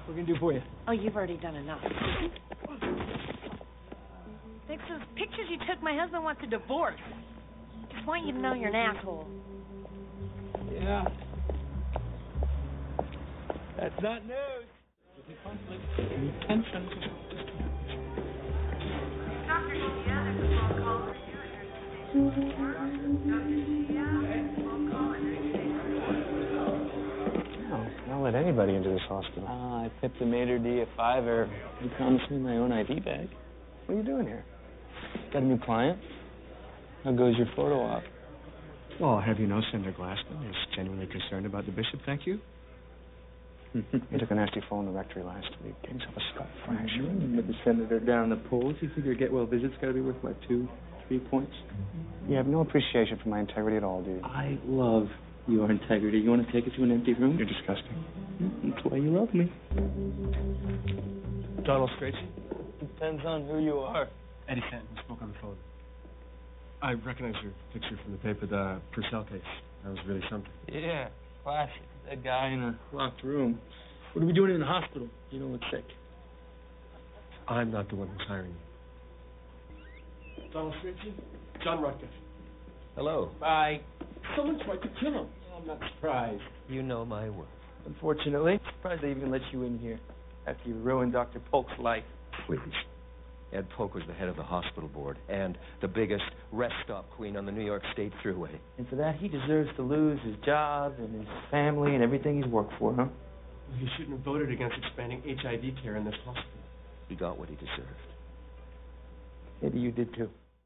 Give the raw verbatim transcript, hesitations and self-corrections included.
What can I do for you? Oh, you've already done enough. Thanks to those pictures you took, my husband wants a divorce. Just want you to know you're an asshole. Yeah. That's not news. Conflict. Any tension. Doctor Shia, there's a phone call for you at your station. Doctor Shia, phone call at your station. No, I'll let anybody into this hospital. Ah, I pipped the maitre d' a fiver. You promised me my own I D bag. What are you doing here? Got a new client? How goes your photo op? Well, I'll have you know, Senator Glassman is genuinely concerned about the bishop, thank you. He took a nasty fall in the rectory last week. Gave himself a skull fracture. Mm-hmm. With the senator down in the polls, you figure get well visits got to be worth, what, two, three points? You have no appreciation for my integrity at all, do you? I love your integrity. You want to take it to an empty room? You're disgusting. Mm-hmm. That's why you love me. Donald Strachey? Depends on who you are. Eddie Stanton spoke on the phone. I recognize your picture from the paper, the Purcell case. That was really something. Yeah, classic. That guy in a locked room. What are we doing in the hospital? You don't look sick. I'm not the one who's hiring you. Donald Strachey? John Rutgers. Hello. Bye. Someone tried to kill him. I'm not surprised. You know my work. Unfortunately, I'm surprised they even let you in here after you ruined Doctor Polk's life. Please. Ed Polk was the head of the hospital board and the biggest rest stop queen on the New York State Thruway. And for that, he deserves to lose his job and his family and everything he's worked for, huh? Well, he shouldn't have voted against expanding H I V care in this hospital. He got what he deserved. Maybe you did too.